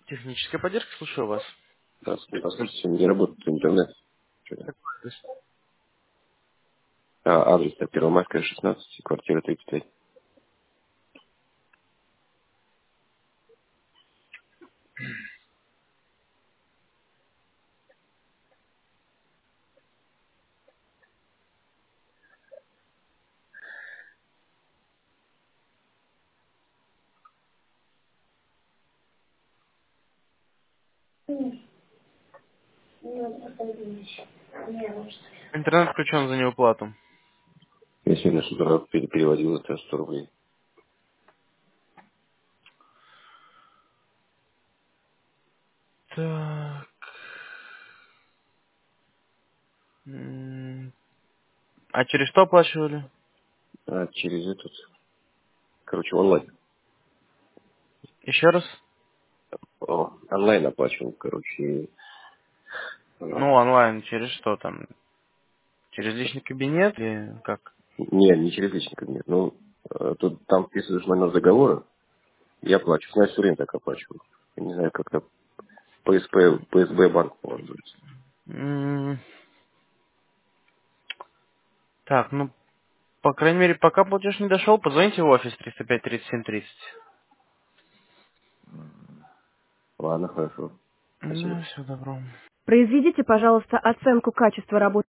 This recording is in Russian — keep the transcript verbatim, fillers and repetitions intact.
Техническая поддержка, слушаю вас. Здравствуйте. Послушайте, сегодня не работает интернет. Что-то. Какой адрес? А, адрес Первомайская, шестнадцать, квартира тридцать пять. Интернет включен за неуплату. Я сегодня с утра пере- переводил это сто рублей. Так. м, А через что оплачивали? А через этот, короче, онлайн. Еще раз? О, онлайн оплачивал, короче. Ну, Ну, онлайн через что там? Через личный кабинет или как? не, не через личный кабинет. Ну, э, тут там вписываешь номер договора, я плачу. Знаешь, все время так оплачиваю. Я не знаю, как-то П С П, П С Б банк положится. М, Так, ну, по крайней мере, пока платеж не дошел, позвоните в офис триста пять тридцать семь тридцать. Ладно, хорошо. Спасибо. Да, все добро. Произведите, пожалуйста, оценку качества работы.